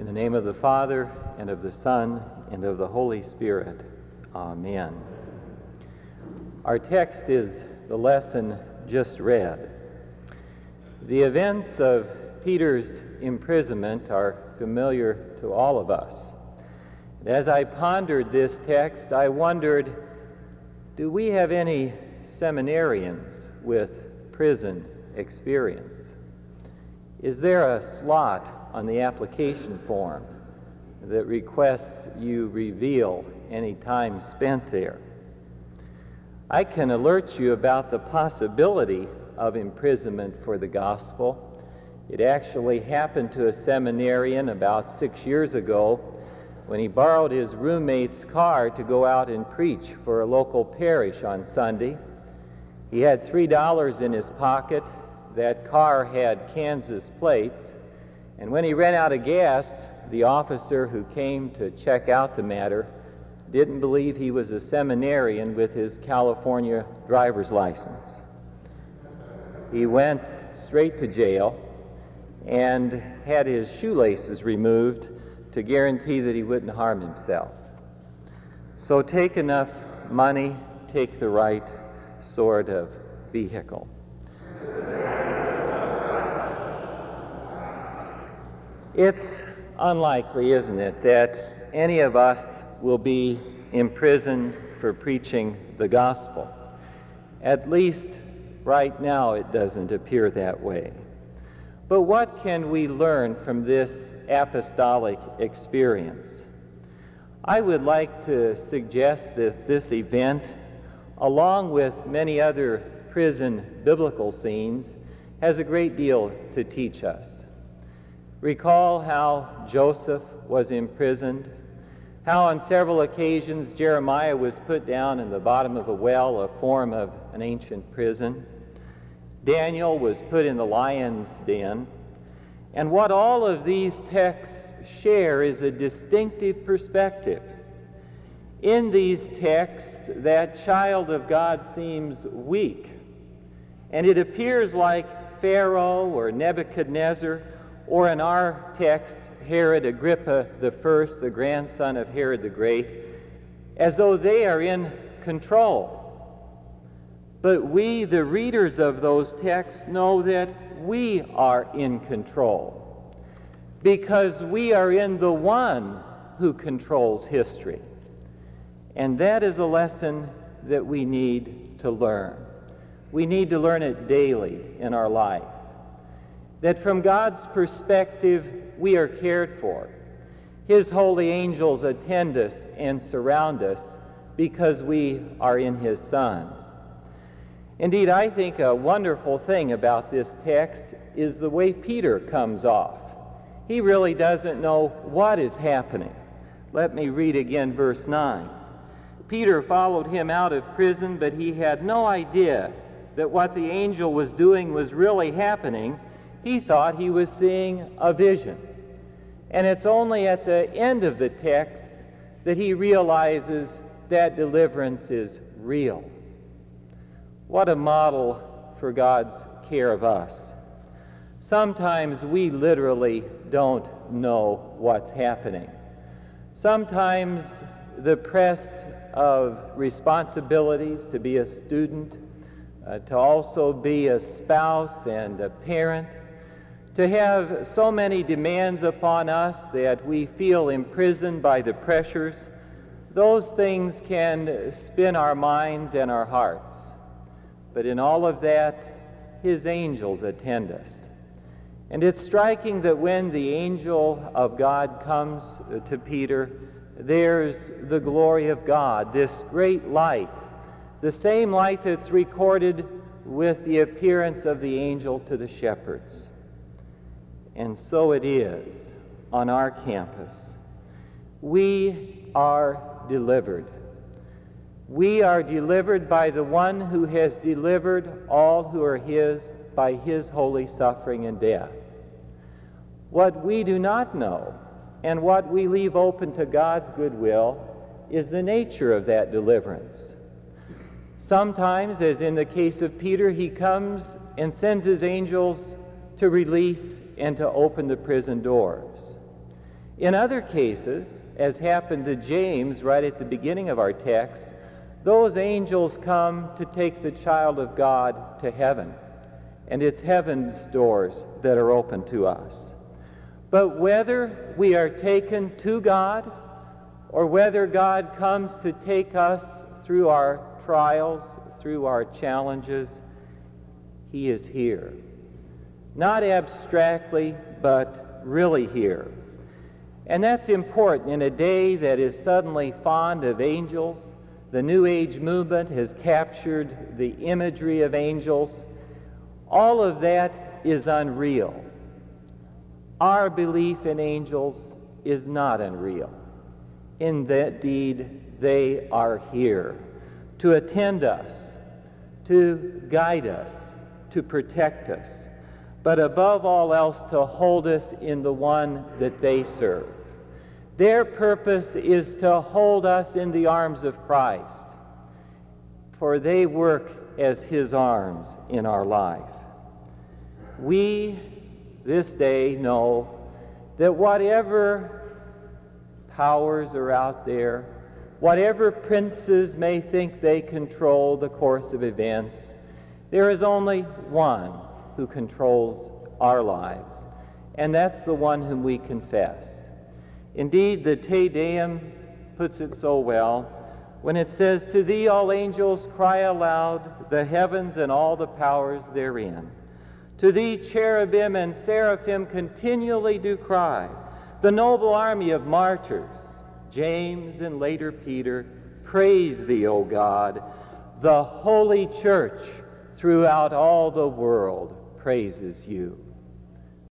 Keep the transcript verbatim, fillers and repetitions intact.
In the name of the Father, and of the Son, and of the Holy Spirit. Amen. Our text is the lesson just read. The events of Peter's imprisonment are familiar to all of us. As I pondered this text, I wondered, do we have any seminarians with prison experience? Is there a slot on the application form that requests you reveal any time spent there? I can alert you about the possibility of imprisonment for the gospel. It actually happened to a seminarian about six years ago when he borrowed his roommate's car to go out and preach for a local parish on Sunday. He had three dollars in his pocket. That car had Kansas plates, and when he ran out of gas, the officer who came to check out the matter didn't believe he was a seminarian with his California driver's license. He went straight to jail and had his shoelaces removed to guarantee that he wouldn't harm himself. So take enough money, take the right sort of vehicle. It's unlikely, isn't it, that any of us will be imprisoned for preaching the gospel. At least right now it doesn't appear that way. But what can we learn from this apostolic experience? I would like to suggest that this event, along with many other prison biblical scenes, has a great deal to teach us. Recall how Joseph was imprisoned, how on several occasions Jeremiah was put down in the bottom of a well, a form of an ancient prison. Daniel was put in the lion's den. And what all of these texts share is a distinctive perspective. In these texts, that child of God seems weak, and it appears like Pharaoh or Nebuchadnezzar, or in our text, Herod Agrippa the First, the grandson of Herod the Great, as though they are in control. But we, the readers of those texts, know that we are in control, because we are in the one who controls history. And that is a lesson that we need to learn. We need to learn it daily in our life. That from God's perspective, we are cared for. His holy angels attend us and surround us because we are in His Son. Indeed, I think a wonderful thing about this text is the way Peter comes off. He really doesn't know what is happening. Let me read again verse nine. Peter followed him out of prison, but he had no idea that what the angel was doing was really happening. He thought he was seeing a vision. And it's only at the end of the text that he realizes that deliverance is real. What a model for God's care of us. Sometimes we literally don't know what's happening. Sometimes the press of responsibilities to be a student, uh, to also be a spouse and a parent, to have so many demands upon us that we feel imprisoned by the pressures, those things can spin our minds and our hearts. But in all of that, His angels attend us. And it's striking that when the angel of God comes to Peter, there's the glory of God, this great light, the same light that's recorded with the appearance of the angel to the shepherds. And so it is on our campus. We are delivered. We are delivered by the one who has delivered all who are His by His holy suffering and death. What we do not know, and what we leave open to God's goodwill, is the nature of that deliverance. Sometimes, as in the case of Peter, He comes and sends His angels to release and to open the prison doors. In other cases, as happened to James right at the beginning of our text, those angels come to take the child of God to heaven, and it's heaven's doors that are open to us. But whether we are taken to God, or whether God comes to take us through our trials, through our challenges, He is here. Not abstractly, but really here. And that's important in a day that is suddenly fond of angels. The New Age movement has captured the imagery of angels. All of that is unreal. Our belief in angels is not unreal. Indeed, they are here to attend us, to guide us, to protect us, but above all else to hold us in the one that they serve. Their purpose is to hold us in the arms of Christ, for they work as His arms in our life. We, this day, know that whatever powers are out there, whatever princes may think they control the course of events, there is only one who controls our lives, and that's the one whom we confess. Indeed, the Te Deum puts it so well when it says, "To thee all angels cry aloud, the heavens and all the powers therein. To thee cherubim and seraphim continually do cry. The noble army of martyrs, James and later Peter, praise thee, O God. The Holy Church throughout all the world praises you."